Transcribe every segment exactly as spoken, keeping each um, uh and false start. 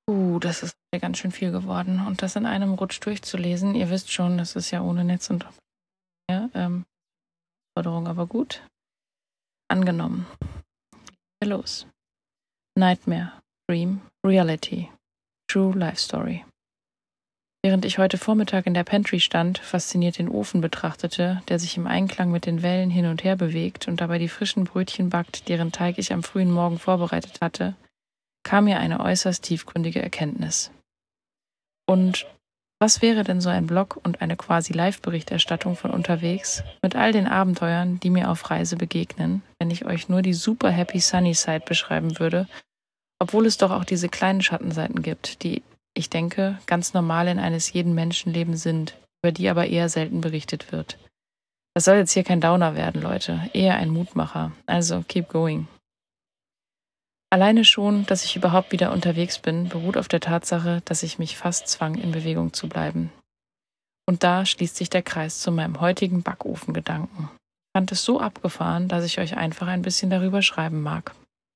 Uh, das ist ja ganz schön viel geworden. Und das in einem Rutsch durchzulesen, ihr wisst schon, das ist ja ohne Netz und ja, ähm, Forderung, aber gut. Angenommen. Ja, los. Nightmare, Dream, Reality, True Life Story. Während ich heute Vormittag in der Pantry stand, fasziniert den Ofen betrachtete, der sich im Einklang mit den Wellen hin und her bewegt und dabei die frischen Brötchen backt, deren Teig ich am frühen Morgen vorbereitet hatte, kam mir eine äußerst tiefgründige Erkenntnis. Und was wäre denn so ein Blog und eine quasi Live-Berichterstattung von unterwegs mit all den Abenteuern, die mir auf Reise begegnen, wenn ich euch nur die super happy sunny side beschreiben würde, obwohl es doch auch diese kleinen Schattenseiten gibt, die, ich denke, ganz normal in eines jeden Menschenleben sind, über die aber eher selten berichtet wird. Das soll jetzt hier kein Downer werden, Leute, eher ein Mutmacher, also keep going. Alleine schon, dass ich überhaupt wieder unterwegs bin, beruht auf der Tatsache, dass ich mich fast zwang, in Bewegung zu bleiben. Und da schließt sich der Kreis zu meinem heutigen Backofengedanken. Ich fand es so abgefahren, dass ich euch einfach ein bisschen darüber schreiben mag.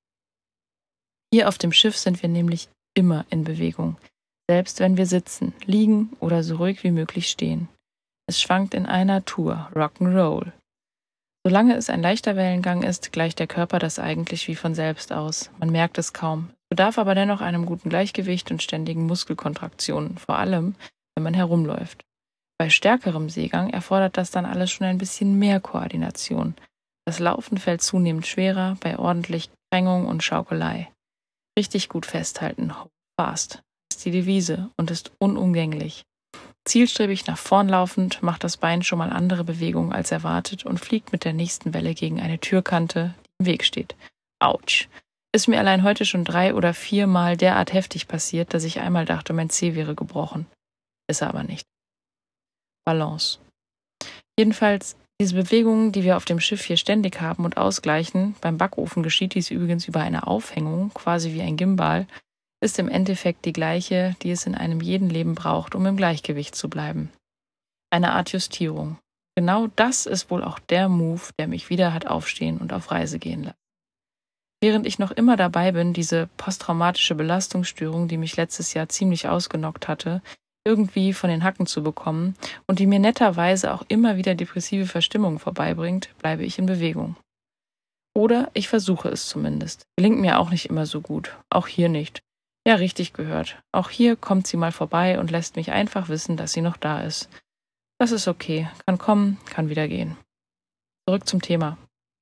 Hier auf dem Schiff sind wir nämlich immer in Bewegung, selbst wenn wir sitzen, liegen oder so ruhig wie möglich stehen. Es schwankt in einer Tour, Rock'n'Roll. Solange es ein leichter Wellengang ist, gleicht der Körper das eigentlich wie von selbst aus. Man merkt es kaum, bedarf aber dennoch einem guten Gleichgewicht und ständigen Muskelkontraktionen, vor allem, wenn man herumläuft. Bei stärkerem Seegang erfordert das dann alles schon ein bisschen mehr Koordination. Das Laufen fällt zunehmend schwerer bei ordentlich Drängung und Schaukelei. Richtig gut festhalten, hold fast, ist die Devise und ist unumgänglich. Zielstrebig nach vorn laufend macht das Bein schon mal andere Bewegungen als erwartet und fliegt mit der nächsten Welle gegen eine Türkante, die im Weg steht. Autsch! Ist mir allein heute schon drei oder vier Mal derart heftig passiert, dass ich einmal dachte, mein Zeh wäre gebrochen. Ist er aber nicht. Balance. Jedenfalls, diese Bewegungen, die wir auf dem Schiff hier ständig haben und ausgleichen, beim Backofen geschieht dies übrigens über eine Aufhängung, quasi wie ein Gimbal, ist im Endeffekt die gleiche, die es in einem jeden Leben braucht, um im Gleichgewicht zu bleiben. Eine Art Justierung. Genau das ist wohl auch der Move, der mich wieder hat aufstehen und auf Reise gehen lassen. Während ich noch immer dabei bin, diese posttraumatische Belastungsstörung, die mich letztes Jahr ziemlich ausgenockt hatte, irgendwie von den Hacken zu bekommen und die mir netterweise auch immer wieder depressive Verstimmungen vorbeibringt, bleibe ich in Bewegung. Oder ich versuche es zumindest. Gelingt mir auch nicht immer so gut. Auch hier nicht. Ja, richtig gehört. Auch hier kommt sie mal vorbei und lässt mich einfach wissen, dass sie noch da ist. Das ist okay. Kann kommen, kann wieder gehen. Zurück zum Thema.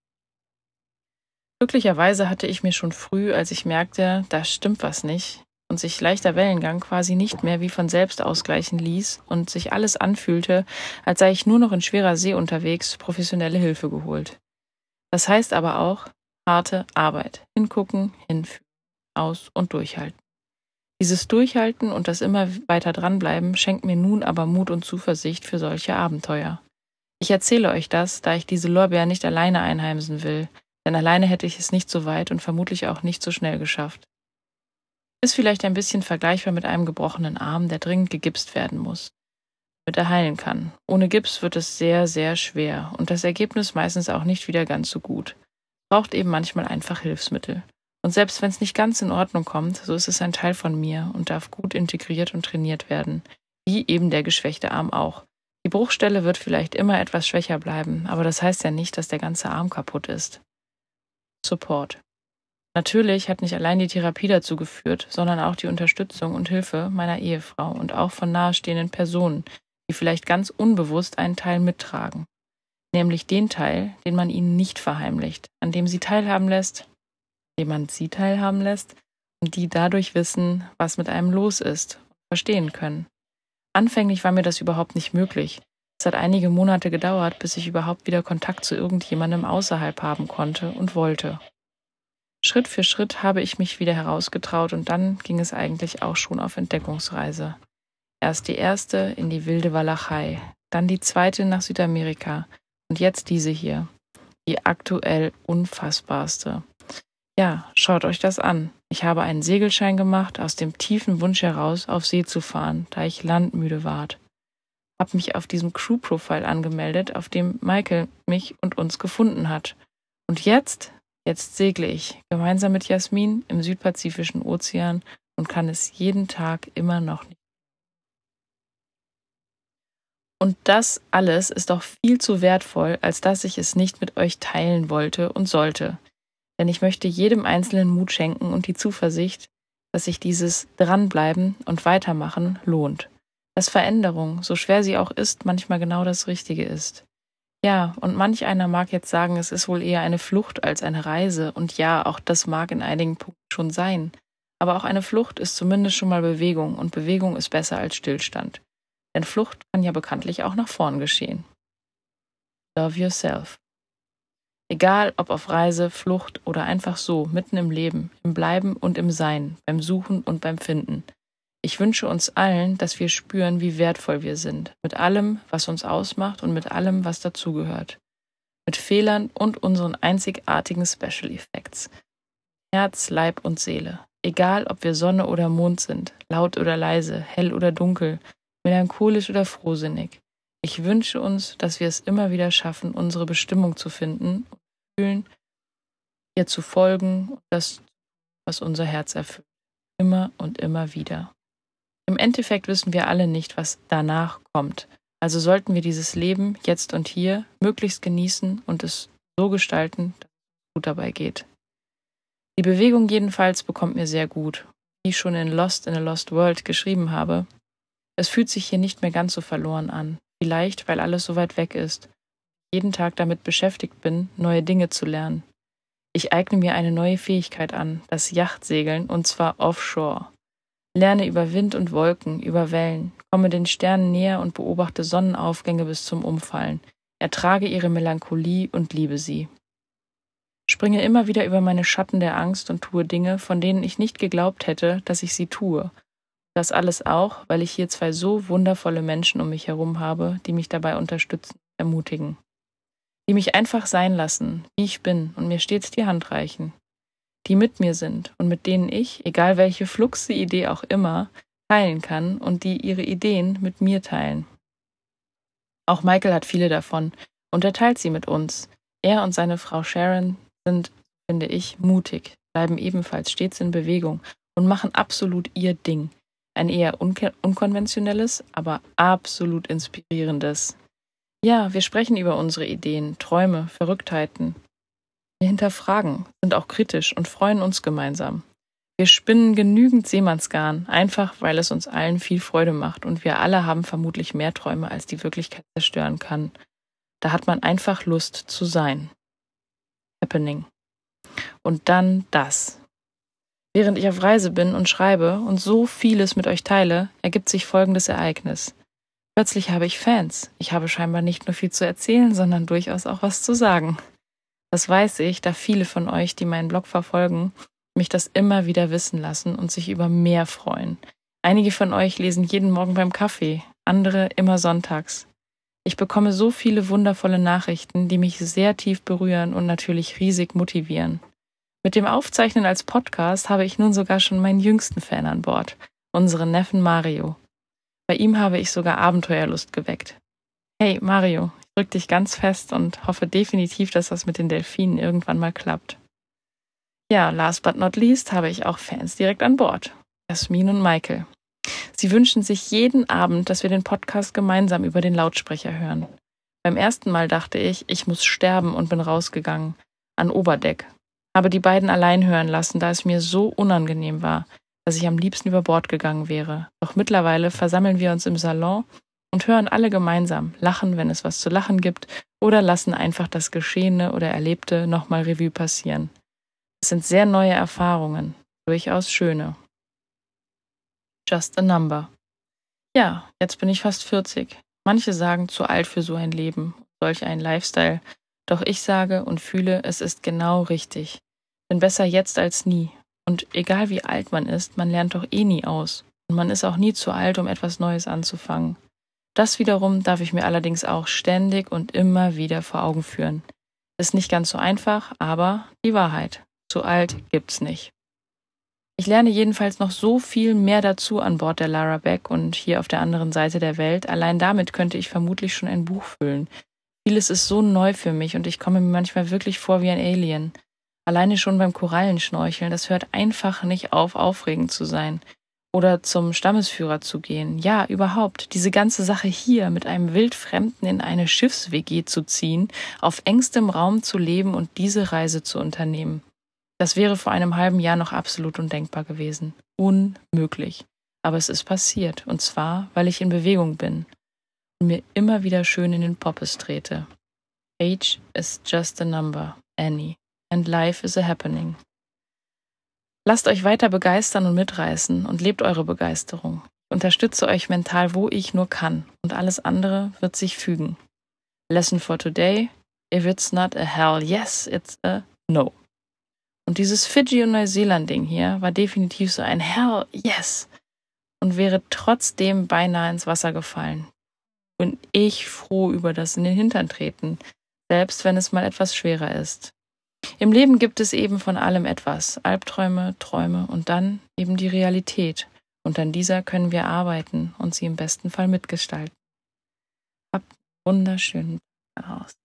Glücklicherweise hatte ich mir schon früh, als ich merkte, da stimmt was nicht und sich leichter Wellengang quasi nicht mehr wie von selbst ausgleichen ließ und sich alles anfühlte, als sei ich nur noch in schwerer See unterwegs, professionelle Hilfe geholt. Das heißt aber auch harte Arbeit. Hingucken, hinführen, aus- und durchhalten. Dieses Durchhalten und das immer weiter dranbleiben schenkt mir nun aber Mut und Zuversicht für solche Abenteuer. Ich erzähle euch das, da ich diese Lorbeeren nicht alleine einheimsen will, denn alleine hätte ich es nicht so weit und vermutlich auch nicht so schnell geschafft. Ist vielleicht ein bisschen vergleichbar mit einem gebrochenen Arm, der dringend gegipst werden muss, damit er heilen kann. Ohne Gips wird es sehr, sehr schwer und das Ergebnis meistens auch nicht wieder ganz so gut. Braucht eben manchmal einfach Hilfsmittel. Und selbst wenn es nicht ganz in Ordnung kommt, so ist es ein Teil von mir und darf gut integriert und trainiert werden. Wie eben der geschwächte Arm auch. Die Bruchstelle wird vielleicht immer etwas schwächer bleiben, aber das heißt ja nicht, dass der ganze Arm kaputt ist. Support. Natürlich hat nicht allein die Therapie dazu geführt, sondern auch die Unterstützung und Hilfe meiner Ehefrau und auch von nahestehenden Personen, die vielleicht ganz unbewusst einen Teil mittragen. Nämlich den Teil, den man ihnen nicht verheimlicht, an dem sie teilhaben lässt, dem man sie teilhaben lässt und die dadurch wissen, was mit einem los ist und verstehen können. Anfänglich war mir das überhaupt nicht möglich. Es hat einige Monate gedauert, bis ich überhaupt wieder Kontakt zu irgendjemandem außerhalb haben konnte und wollte. Schritt für Schritt habe ich mich wieder herausgetraut und dann ging es eigentlich auch schon auf Entdeckungsreise. Erst die erste in die wilde Walachei, dann die zweite nach Südamerika und jetzt diese hier, die aktuell unfassbarste. Ja, schaut euch das an. Ich habe einen Segelschein gemacht, aus dem tiefen Wunsch heraus, auf See zu fahren, da ich landmüde ward. Hab mich auf diesem Crew-Profile angemeldet, auf dem Michael mich und uns gefunden hat. Und jetzt, jetzt segle ich, gemeinsam mit Jasmin im südpazifischen Ozean und kann es jeden Tag immer noch nicht. Und das alles ist doch viel zu wertvoll, als dass ich es nicht mit euch teilen wollte und sollte. Denn ich möchte jedem Einzelnen Mut schenken und die Zuversicht, dass sich dieses Dranbleiben und Weitermachen lohnt. Dass Veränderung, so schwer sie auch ist, manchmal genau das Richtige ist. Ja, und manch einer mag jetzt sagen, es ist wohl eher eine Flucht als eine Reise. Und ja, auch das mag in einigen Punkten schon sein. Aber auch eine Flucht ist zumindest schon mal Bewegung und Bewegung ist besser als Stillstand. Denn Flucht kann ja bekanntlich auch nach vorn geschehen. Love yourself. Egal ob auf Reise, Flucht oder einfach so, mitten im Leben, im Bleiben und im Sein, beim Suchen und beim Finden. Ich wünsche uns allen, dass wir spüren, wie wertvoll wir sind, mit allem, was uns ausmacht und mit allem, was dazugehört. Mit Fehlern und unseren einzigartigen Special Effects. Herz, Leib und Seele. Egal, ob wir Sonne oder Mond sind, laut oder leise, hell oder dunkel, melancholisch oder frohsinnig. Ich wünsche uns, dass wir es immer wieder schaffen, unsere Bestimmung zu finden und fühlen, ihr zu folgen und das, was unser Herz erfüllt. Immer und immer wieder. Im Endeffekt wissen wir alle nicht, was danach kommt. Also sollten wir dieses Leben jetzt und hier möglichst genießen und es so gestalten, dass es gut dabei geht. Die Bewegung jedenfalls bekommt mir sehr gut. Wie ich schon in Lost in a Lost World geschrieben habe, es fühlt sich hier nicht mehr ganz so verloren an. Vielleicht, weil alles so weit weg ist. Jeden Tag damit beschäftigt bin, neue Dinge zu lernen. Ich eigne mir eine neue Fähigkeit an, das Yachtsegeln, und zwar offshore. Lerne über Wind und Wolken, über Wellen, komme den Sternen näher und beobachte Sonnenaufgänge bis zum Umfallen, ertrage ihre Melancholie und liebe sie. Springe immer wieder über meine Schatten der Angst und tue Dinge, von denen ich nicht geglaubt hätte, dass ich sie tue. Das alles auch, weil ich hier zwei so wundervolle Menschen um mich herum habe, die mich dabei unterstützen, ermutigen. Die mich einfach sein lassen, wie ich bin und mir stets die Hand reichen. Die mit mir sind und mit denen ich, egal welche fluxe Idee auch immer, teilen kann und die ihre Ideen mit mir teilen. Auch Michael hat viele davon und er teilt sie mit uns. Er und seine Frau Sharon sind, finde ich, mutig, bleiben ebenfalls stets in Bewegung und machen absolut ihr Ding. Ein eher unke- unkonventionelles, aber absolut inspirierendes. Ja, wir sprechen über unsere Ideen, Träume, Verrücktheiten. Wir hinterfragen, sind auch kritisch und freuen uns gemeinsam. Wir spinnen genügend Seemannsgarn, einfach weil es uns allen viel Freude macht und wir alle haben vermutlich mehr Träume, als die Wirklichkeit zerstören kann. Da hat man einfach Lust zu sein. Happening. Und dann das. Während ich auf Reise bin und schreibe und so vieles mit euch teile, ergibt sich folgendes Ereignis. Plötzlich habe ich Fans. Ich habe scheinbar nicht nur viel zu erzählen, sondern durchaus auch was zu sagen. Das weiß ich, da viele von euch, die meinen Blog verfolgen, mich das immer wieder wissen lassen und sich über mehr freuen. Einige von euch lesen jeden Morgen beim Kaffee, andere immer sonntags. Ich bekomme so viele wundervolle Nachrichten, die mich sehr tief berühren und natürlich riesig motivieren. Mit dem Aufzeichnen als Podcast habe ich nun sogar schon meinen jüngsten Fan an Bord, unseren Neffen Mario. Bei ihm habe ich sogar Abenteuerlust geweckt. Hey Mario, ich drück dich ganz fest und hoffe definitiv, dass das mit den Delfinen irgendwann mal klappt. Ja, last but not least habe ich auch Fans direkt an Bord. Jasmin und Michael. Sie wünschen sich jeden Abend, dass wir den Podcast gemeinsam über den Lautsprecher hören. Beim ersten Mal dachte ich, ich muss sterben und bin rausgegangen. An Oberdeck. Habe die beiden allein hören lassen, da es mir so unangenehm war, dass ich am liebsten über Bord gegangen wäre. Doch mittlerweile versammeln wir uns im Salon und hören alle gemeinsam, lachen, wenn es was zu lachen gibt, oder lassen einfach das Geschehene oder Erlebte nochmal Revue passieren. Es sind sehr neue Erfahrungen, durchaus schöne. Just a number. Ja, jetzt bin ich fast vierzig. Manche sagen, zu alt für so ein Leben, solch einen Lifestyle. Doch ich sage und fühle, es ist genau richtig. Denn besser jetzt als nie. Und egal wie alt man ist, man lernt doch eh nie aus. Und man ist auch nie zu alt, um etwas Neues anzufangen. Das wiederum darf ich mir allerdings auch ständig und immer wieder vor Augen führen. Ist nicht ganz so einfach, aber die Wahrheit. Zu alt gibt's nicht. Ich lerne jedenfalls noch so viel mehr dazu an Bord der Lara Beck und hier auf der anderen Seite der Welt. Allein damit könnte ich vermutlich schon ein Buch füllen. Vieles ist so neu für mich und ich komme mir manchmal wirklich vor wie ein Alien. Alleine schon beim Korallenschnorcheln, das hört einfach nicht auf, aufregend zu sein. Oder zum Stammesführer zu gehen. Ja, überhaupt. Diese ganze Sache hier, mit einem Wildfremden in eine Schiffs-W G zu ziehen, auf engstem Raum zu leben und diese Reise zu unternehmen. Das wäre vor einem halben Jahr noch absolut undenkbar gewesen. Unmöglich. Aber es ist passiert. Und zwar, weil ich in Bewegung bin und mir immer wieder schön in den Poppes trete. Age is just a number, Annie. And life is a happening. Lasst euch weiter begeistern und mitreißen und lebt eure Begeisterung. Ich unterstütze euch mental, wo ich nur kann, und alles andere wird sich fügen. Lesson for today: if it's not a hell yes, it's a no. Und dieses Fidschi- und Neuseeland-Ding hier war definitiv so ein hell yes und wäre trotzdem beinahe ins Wasser gefallen. Und ich froh über das in den Hintern treten, selbst wenn es mal etwas schwerer ist. Im Leben gibt es eben von allem etwas, Albträume, Träume und dann eben die Realität. Und an dieser können wir arbeiten und sie im besten Fall mitgestalten. Habt einen wunderschönen Tag raus.